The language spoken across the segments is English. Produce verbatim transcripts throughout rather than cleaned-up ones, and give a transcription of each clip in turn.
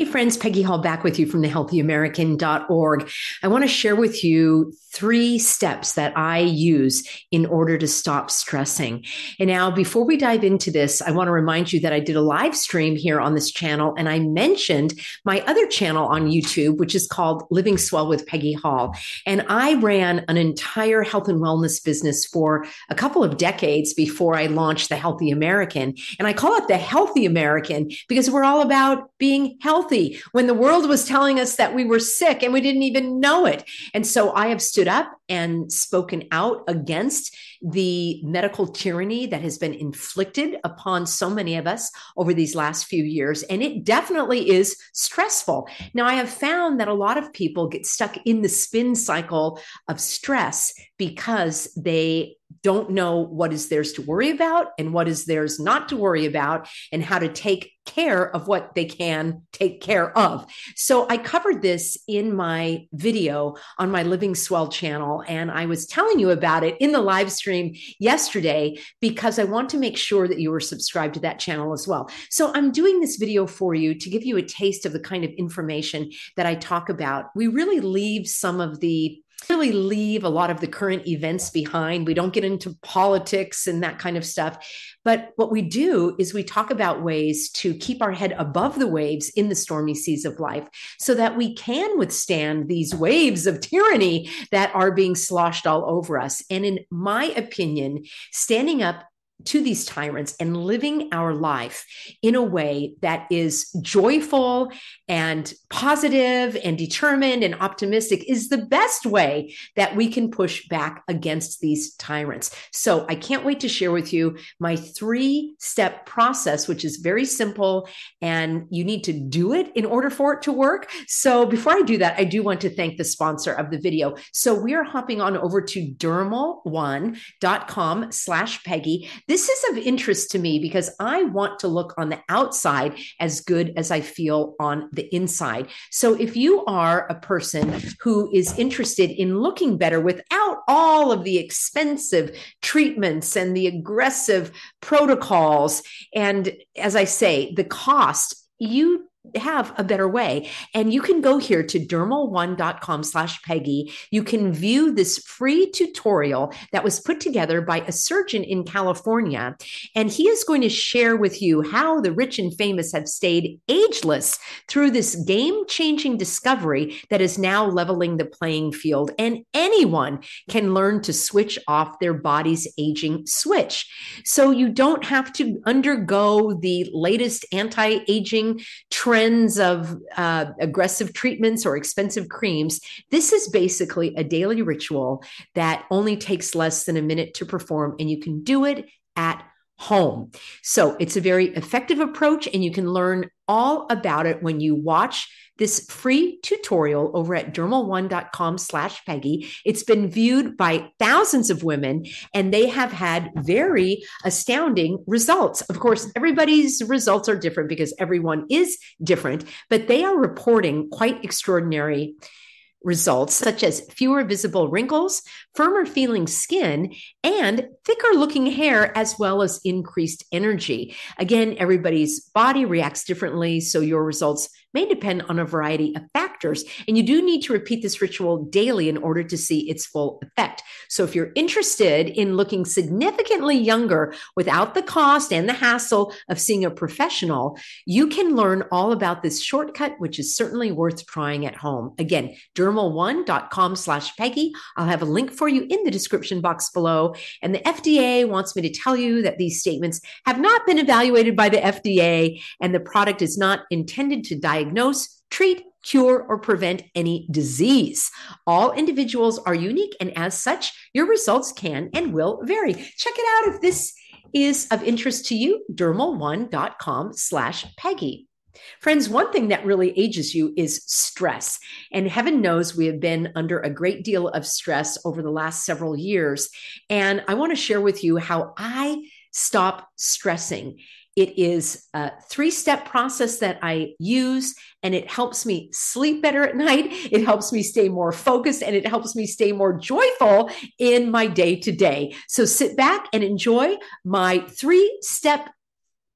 Hey friends, Peggy Hall back with you from the healthy american dot org. I want to share with you three steps that I use in order to stop stressing. And now, before we dive into this, I want to remind you that I did a live stream here on this channel, and I mentioned my other channel on YouTube, which is called Living Swell with Peggy Hall. And I ran an entire health and wellness business for a couple of decades before I launched the Healthy American. And I call it the Healthy American because we're all about being healthy when the world was telling us that we were sick and we didn't even know it. And so I have stood up and spoken out against the medical tyranny that has been inflicted upon so many of us over these last few years. And it definitely is stressful. Now, I have found that a lot of people get stuck in the spin cycle of stress because they don't know what is theirs to worry about and what is theirs not to worry about and how to take care of what they can take care of. So I covered this in my video on my Living Swell channel, and I was telling you about it in the live stream yesterday because I want to make sure that you are subscribed to that channel as well. So I'm doing this video for you to give you a taste of the kind of information that I talk about. We really leave some of the really leave a lot of the current events behind. We don't get into politics and that kind of stuff. But what we do is we talk about ways to keep our head above the waves in the stormy seas of life so that we can withstand these waves of tyranny that are being sloshed all over us. And in my opinion, standing up to these tyrants and living our life in a way that is joyful and positive and determined and optimistic is the best way that we can push back against these tyrants. So I can't wait to share with you my three-step process, which is very simple, and you need to do it in order for it to work. So before I do that, I do want to thank the sponsor of the video. So we are hopping on over to dermal one dot com slash Peggy. This is of interest to me because I want to look on the outside as good as I feel on the inside. So if you are a person who is interested in looking better without all of the expensive treatments and the aggressive protocols, and as I say, the cost, you have a better way. And you can go here to dermal one dot com slash Peggy. You can view this free tutorial that was put together by a surgeon in California. And he is going to share with you how the rich and famous have stayed ageless through this game-changing discovery that is now leveling the playing field. And anyone can learn to switch off their body's aging switch. So you don't have to undergo the latest anti-aging trends of uh, aggressive treatments or expensive creams. This is basically a daily ritual that only takes less than a minute to perform, and you can do it at home. So it's a very effective approach, and you can learn all about it when you watch this free tutorial over at dermal one dot com slash Peggy. It's been viewed by thousands of women, and they have had very astounding results. Of course, everybody's results are different because everyone is different, but they are reporting quite extraordinary results, such as fewer visible wrinkles, firmer feeling skin, and thicker looking hair, as well as increased energy. Again, everybody's body reacts differently, so your results may depend on a variety of factors. And you do need to repeat this ritual daily in order to see its full effect. So if you're interested in looking significantly younger without the cost and the hassle of seeing a professional, you can learn all about this shortcut, which is certainly worth trying at home. Again, dermal one dot com slash Peggy. I'll have a link for you in the description box below. And the F D A wants me to tell you that these statements have not been evaluated by the F D A, and the product is not intended to diagnose, treat, cure, or prevent any disease. All individuals are unique, and as such, your results can and will vary. Check it out if this is of interest to you, dermal one dot com slash Peggy. Friends, one thing that really ages you is stress. And heaven knows we have been under a great deal of stress over the last several years. And I want to share with you how I stop stressing. It is a three-step process that I use, and it helps me sleep better at night. It helps me stay more focused, and it helps me stay more joyful in my day-to-day. So sit back and enjoy my three-step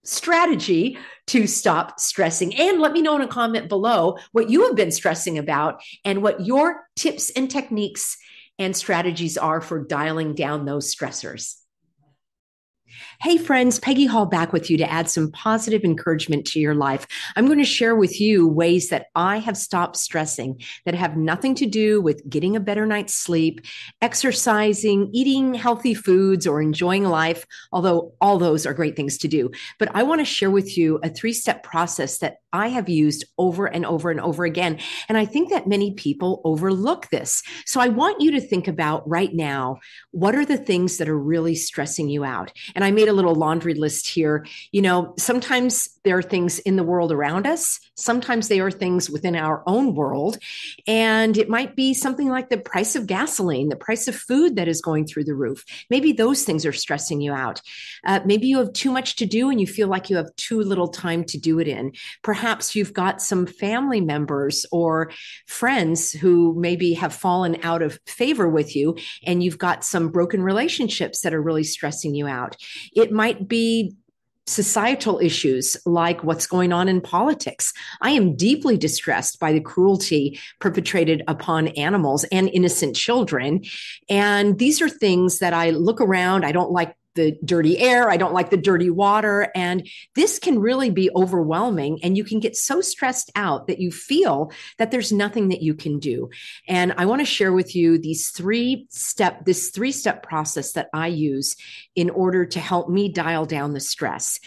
strategy to stop stressing. And let me know in a comment below what you have been stressing about and what your tips and techniques and strategies are for dialing down those stressors. Hey friends, Peggy Hall back with you to add some positive encouragement to your life. I'm going to share with you ways that I have stopped stressing that have nothing to do with getting a better night's sleep, exercising, eating healthy foods, or enjoying life, although all those are great things to do. But I want to share with you a three-step process that I have used over and over and over again. And I think that many people overlook this. So I want you to think about right now, what are the things that are really stressing you out? And I made a little laundry list here. You know, sometimes there are things in the world around us. Sometimes they are things within our own world. And it might be something like the price of gasoline, the price of food that is going through the roof. Maybe those things are stressing you out. Uh, maybe you have too much to do and you feel like you have too little time to do it in. Perhaps you've got some family members or friends who maybe have fallen out of favor with you, and you've got some broken relationships that are really stressing you out. It might be societal issues like what's going on in politics. I am deeply distressed by the cruelty perpetrated upon animals and innocent children. And these are things that I look around. I don't like the dirty air. I don't like the dirty water. And this can really be overwhelming. And you can get so stressed out that you feel that there's nothing that you can do. And I want to share with you these three step, this three step process that I use in order to help me dial down the stress.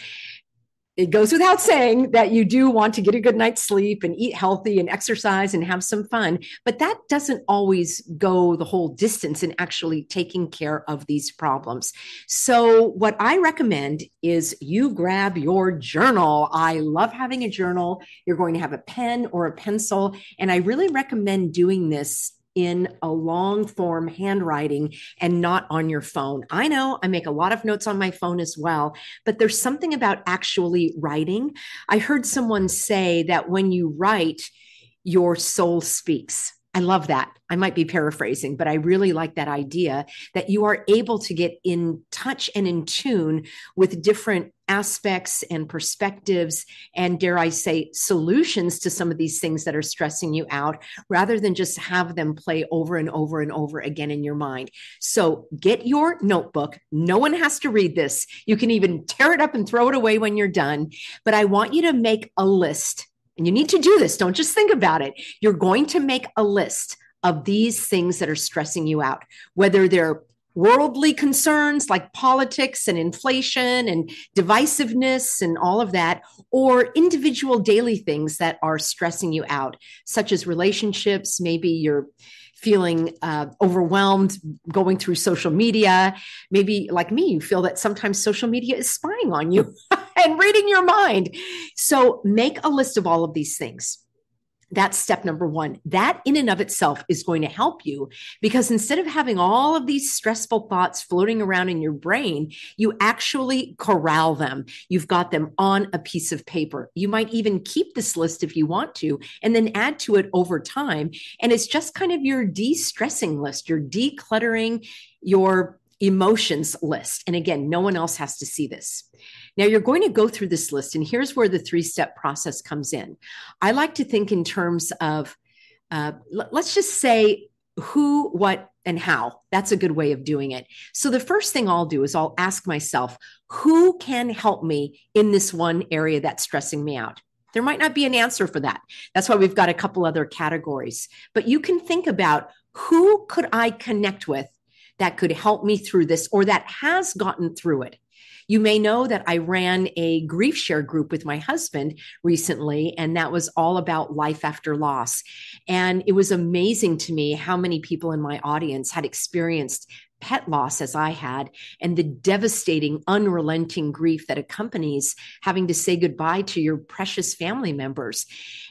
It goes without saying that you do want to get a good night's sleep and eat healthy and exercise and have some fun, but that doesn't always go the whole distance in actually taking care of these problems. So what I recommend is you grab your journal. I love having a journal. You're going to have a pen or a pencil, and I really recommend doing this in a long form handwriting and not on your phone. I know I make a lot of notes on my phone as well, but there's something about actually writing. I heard someone say that when you write, your soul speaks. I love that. I might be paraphrasing, but I really like that idea that you are able to get in touch and in tune with different aspects and perspectives and, dare I say, solutions to some of these things that are stressing you out, rather than just have them play over and over and over again in your mind. So get your notebook. No one has to read this. You can even tear it up and throw it away when you're done. But I want you to make a list. And you need to do this. Don't just think about it. You're going to make a list of these things that are stressing you out, whether they're worldly concerns like politics and inflation and divisiveness and all of that, or individual daily things that are stressing you out, such as relationships. Maybe you're feeling uh, overwhelmed going through social media. Maybe like me, you feel that sometimes social media is spying on you and reading your mind. So make a list of all of these things. That's step number one. That in and of itself is going to help you, because instead of having all of these stressful thoughts floating around in your brain, you actually corral them. You've got them on a piece of paper. You might even keep this list if you want to, and then add to it over time. And it's just kind of your de-stressing list. You're decluttering your emotions list. And again, no one else has to see this. Now you're going to go through this list, and here's where the three-step process comes in. I like to think in terms of, uh, l- let's just say who, what, and how. That's a good way of doing it. So the first thing I'll do is I'll ask myself, who can help me in this one area that's stressing me out? There might not be an answer for that. That's why we've got a couple other categories. But you can think about, who could I connect with that could help me through this, or that has gotten through it? You may know that I ran a grief share group with my husband recently, and that was all about life after loss. And it was amazing to me how many people in my audience had experienced pet loss as I had, and the devastating, unrelenting grief that accompanies having to say goodbye to your precious family members.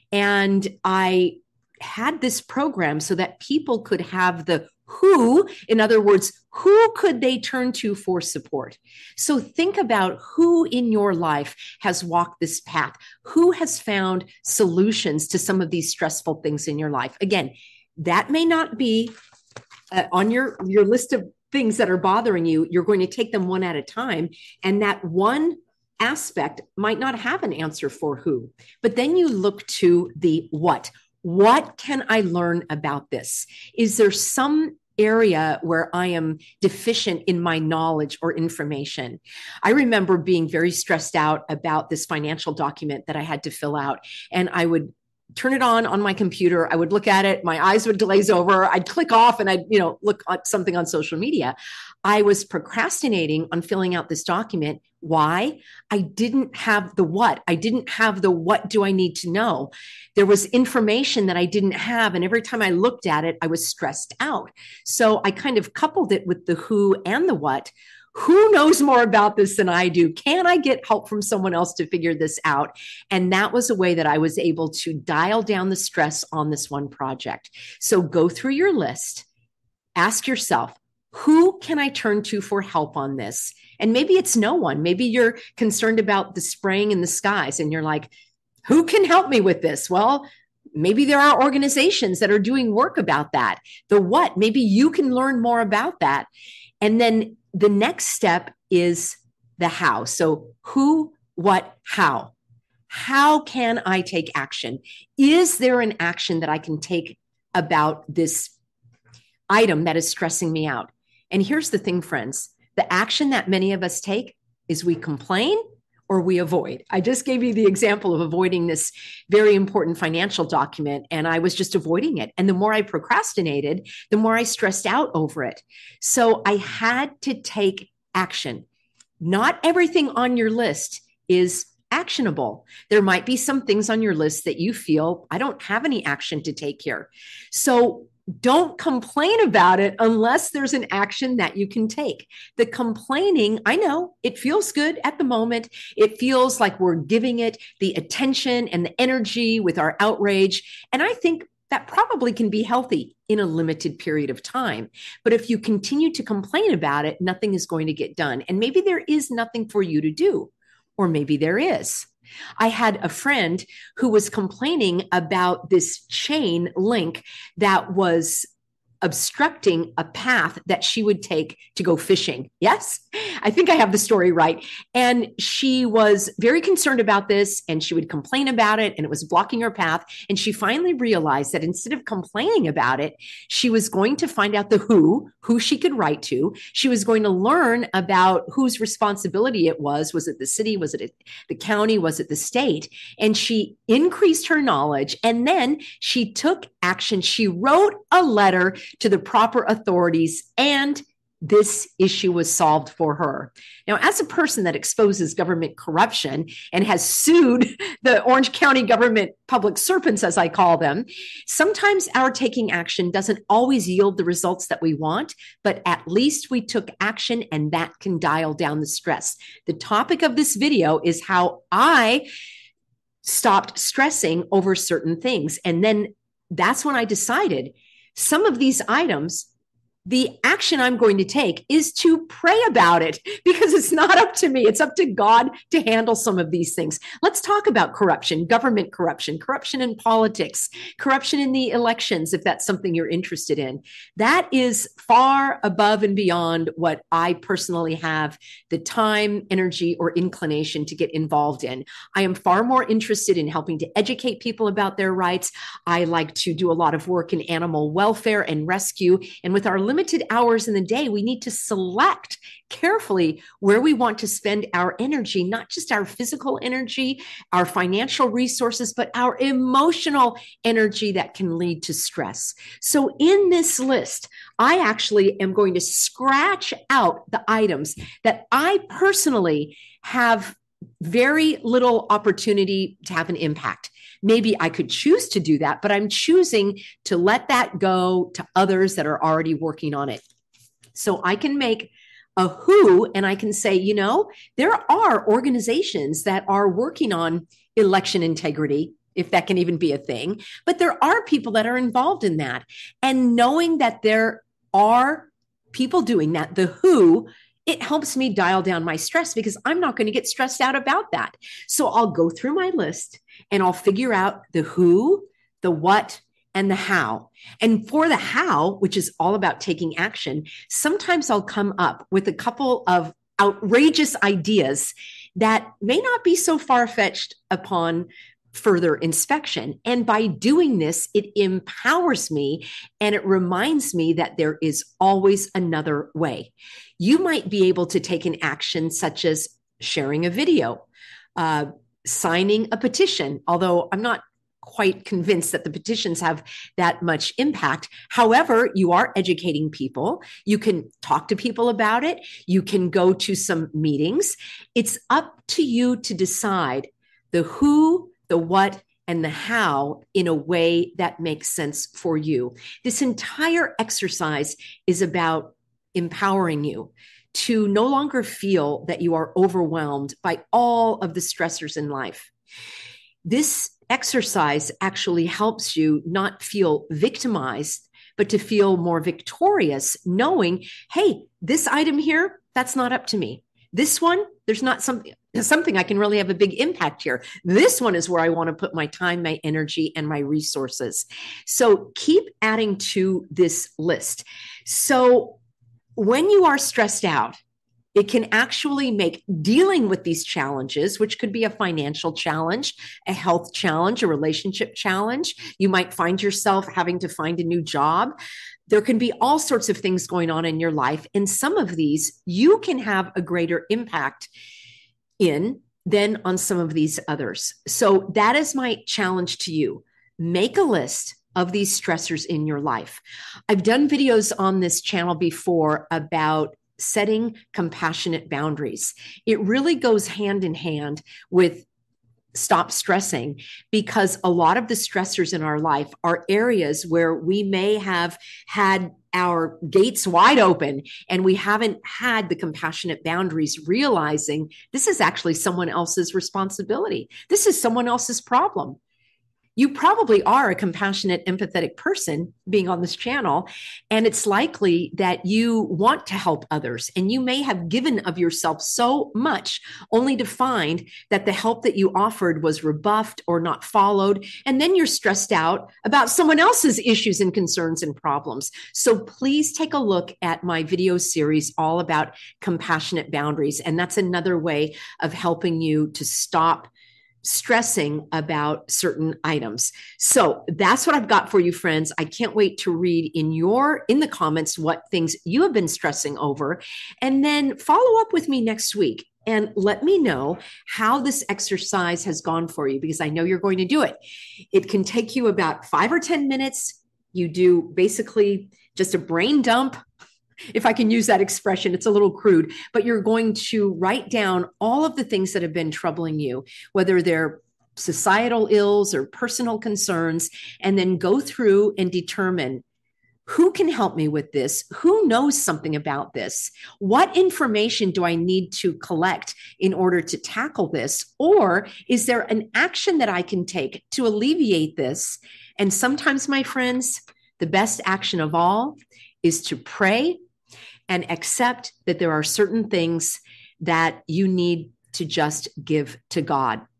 And I had this program so that people could have the who, in other words, who could they turn to for support? So think about who in your life has walked this path, who has found solutions to some of these stressful things in your life. Again, that may not be uh, on your, your list of things that are bothering you. You're going to take them one at a time. And that one aspect might not have an answer for who, but then you look to the what. What can I learn about this? Is there some area where I am deficient in my knowledge or information? I remember being very stressed out about this financial document that I had to fill out, and I would turn it on on my computer. I would look at it. My eyes would glaze over. I'd click off and I'd, you know, look at something on social media. I was procrastinating on filling out this document. Why? I didn't have the what. I didn't have the what do I need to know. There was information that I didn't have. And every time I looked at it, I was stressed out. So I kind of coupled it with the who and the what. Who knows more about this than I do? Can I get help from someone else to figure this out? And that was a way that I was able to dial down the stress on this one project. So go through your list, ask yourself, who can I turn to for help on this? And maybe it's no one. Maybe you're concerned about the spraying in the skies and you're like, who can help me with this? Well, maybe there are organizations that are doing work about that. The what? Maybe you can learn more about that. And then the next step is the how. So who, what, how? How can I take action? Is there an action that I can take about this item that is stressing me out? And here's the thing, friends, the action that many of us take is we complain or we avoid. I just gave you the example of avoiding this very important financial document, and I was just avoiding it. And the more I procrastinated, the more I stressed out over it. So I had to take action. Not everything on your list is actionable. There might be some things on your list that you feel, I don't have any action to take here. So don't complain about it unless there's an action that you can take. The complaining, I know it feels good at the moment. It feels like we're giving it the attention and the energy with our outrage. And I think that probably can be healthy in a limited period of time. But if you continue to complain about it, nothing is going to get done. And maybe there is nothing for you to do, or maybe there is. I had a friend who was complaining about this chain link that was obstructing a path that she would take to go fishing. Yes, I think I have the story right. And she was very concerned about this, and she would complain about it, and it was blocking her path. And she finally realized that instead of complaining about it, she was going to find out the who, who she could write to. She was going to learn about whose responsibility it was. Was it the city? Was it the county? Was it the state? And she increased her knowledge, and then she took action. She wrote a letter to the proper authorities, and this issue was solved for her. Now, as a person that exposes government corruption and has sued the Orange County government public servants, as I call them, sometimes our taking action doesn't always yield the results that we want, but at least we took action, and that can dial down the stress. The topic of this video is how I stopped stressing over certain things. And then that's when I decided some of these items, the action I'm going to take is to pray about it, because it's not up to me. It's up to God to handle some of these things. Let's talk about corruption, government corruption, corruption in politics, corruption in the elections, if that's something you're interested in. That is far above and beyond what I personally have the time, energy, or inclination to get involved in. I am far more interested in helping to educate people about their rights. I like to do a lot of work in animal welfare and rescue. And with our limited hours in the day, we need to select carefully where we want to spend our energy, not just our physical energy, our financial resources, but our emotional energy that can lead to stress. So in this list, I actually am going to scratch out the items that I personally have very little opportunity to have an impact. Maybe I could choose to do that, but I'm choosing to let that go to others that are already working on it. So I can make a who, and I can say, you know, there are organizations that are working on election integrity, if that can even be a thing, but there are people that are involved in that. And knowing that there are people doing that, the who, it helps me dial down my stress, because I'm not going to get stressed out about that. So I'll go through my list and I'll figure out the who, the what, and the how. And for the how, which is all about taking action, sometimes I'll come up with a couple of outrageous ideas that may not be so far-fetched upon further inspection. And by doing this, it empowers me and it reminds me that there is always another way. You might be able to take an action such as sharing a video, uh, signing a petition, although I'm not quite convinced that the petitions have that much impact. However, you are educating people. You can talk to people about it. You can go to some meetings. It's up to you to decide the who, the what, and the how in a way that makes sense for you. This entire exercise is about empowering you to no longer feel that you are overwhelmed by all of the stressors in life. This exercise actually helps you not feel victimized, but to feel more victorious, knowing, hey, this item here, that's not up to me. This one, there's not something, something I can really have a big impact here. This one is where I want to put my time, my energy, and my resources. So keep adding to this list. So when you are stressed out, it can actually make dealing with these challenges, which could be a financial challenge, a health challenge, a relationship challenge. You might find yourself having to find a new job. There can be all sorts of things going on in your life. And some of these you can have a greater impact in than on some of these others. So that is my challenge to you. Make a list of these stressors in your life. I've done videos on this channel before about setting compassionate boundaries. It really goes hand in hand with stop stressing, because a lot of the stressors in our life are areas where we may have had our gates wide open and we haven't had the compassionate boundaries, realizing this is actually someone else's responsibility. This is someone else's problem. You probably are a compassionate, empathetic person being on this channel, and it's likely that you want to help others, and you may have given of yourself so much only to find that the help that you offered was rebuffed or not followed, and then you're stressed out about someone else's issues and concerns and problems. So please take a look at my video series all about compassionate boundaries, and that's another way of helping you to stop stressing about certain items. So that's what I've got for you, friends. I can't wait to read in your, in the comments, what things you have been stressing over, and then follow up with me next week and let me know how this exercise has gone for you, because I know you're going to do it. It can take you about five or ten minutes. You do basically just a brain dump, if I can use that expression. It's a little crude, but you're going to write down all of the things that have been troubling you, whether they're societal ills or personal concerns, and then go through and determine who can help me with this, who knows something about this, what information do I need to collect in order to tackle this, or is there an action that I can take to alleviate this? And sometimes, my friends, the best action of all is to pray and accept that there are certain things that you need to just give to God.